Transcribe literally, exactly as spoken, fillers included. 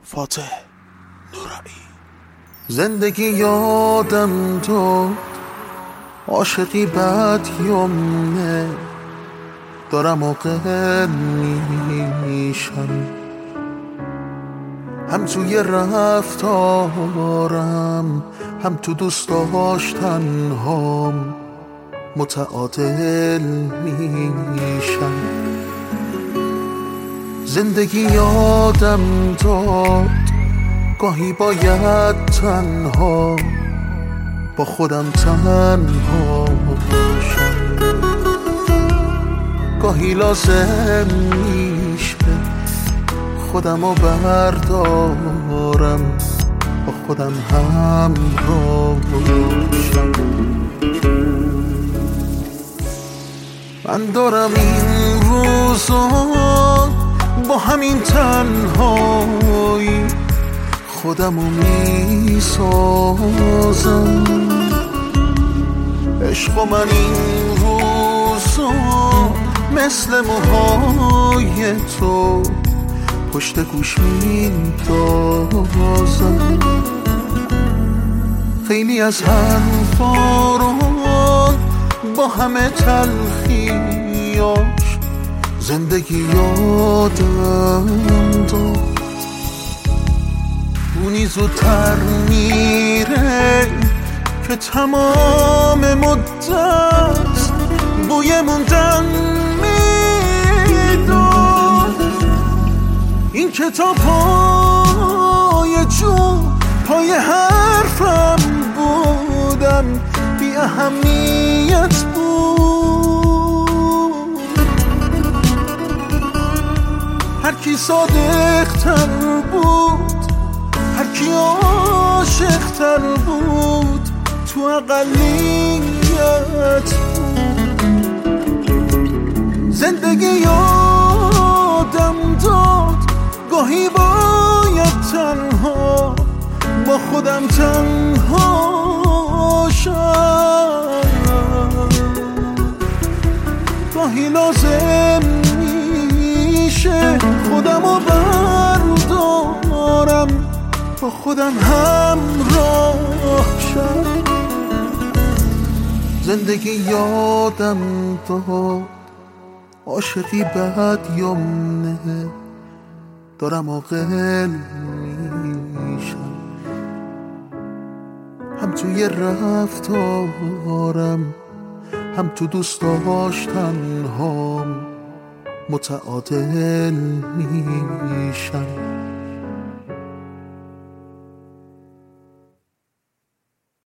فاتح نورایی. زندگی یادم تو عاشقی بد یمنه، دارم عاقل میشم، هم توی رفتارم هم تو دوست داشتن هام متعادل میشم. زندگی یادم داد گاهی باید تنها با خودم تنها باشم، گاهی لازم میشه خودم رو بردارم با خودم همراه باشم. من دارم این روزا با همین تنهایی خودمو میسازم. عشق و من این روزا مثل موهای تو پشت گوش میندازم. خیلی از حرفارون با همه تلخیاش زندگی یادم داد. اونی زودتر میره که تمام مدت بوی موندن میداد. این کتاب پای جون پای حرفم بودم بی اهمیت بود. هر کی صادق تر بود، هر کی عاشق تر بود، تو اقلیت بود. زندگی یادم داد گاهی باید تنها با خودم تنها شم، گاهی لازم میشه خودم رو بردارم با خودم همراه شم. زندگی یادم داد عاشقی بد یمنه، دارم عاقل میشم، هم توی رفتارم هم تو دوست داشتن هام متعادل میشم.